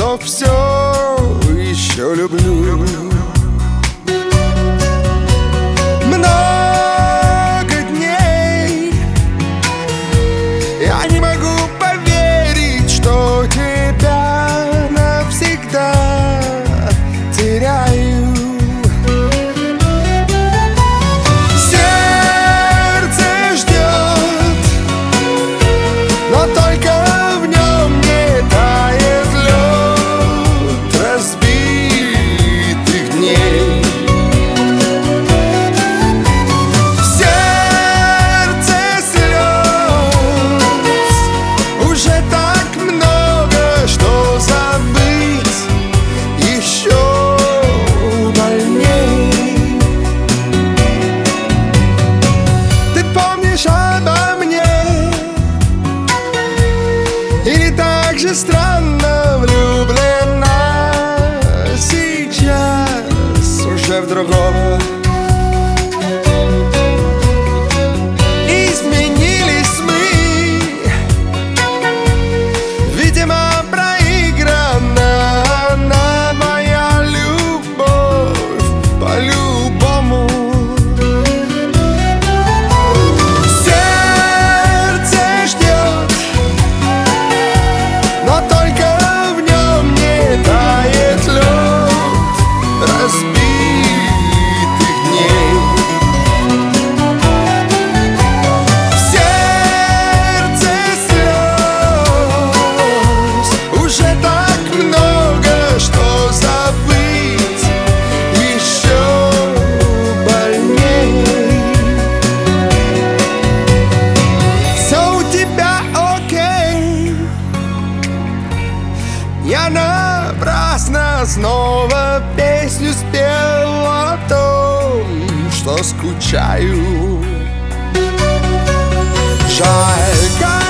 но все еще люблю. Много дней я не могу поверить, что тебя навсегда теряю. Сердце ждет, но только в нем не тает лед разбитых дней. В сердце слез уже так много, что забыть еще больней. Ты помнишь обо мне? Или так же странно влюблена сейчас уже в другого? Изменились мы, видимо, проиграна она, моя любовь, по-любому. Сердце ждет, но только в нем не тает лед разбитых дней. В сердце слез уже так много, что забыть еще больней. Все у тебя окей. Я напрасно снова песню спел о том, что скучаю. Жаль,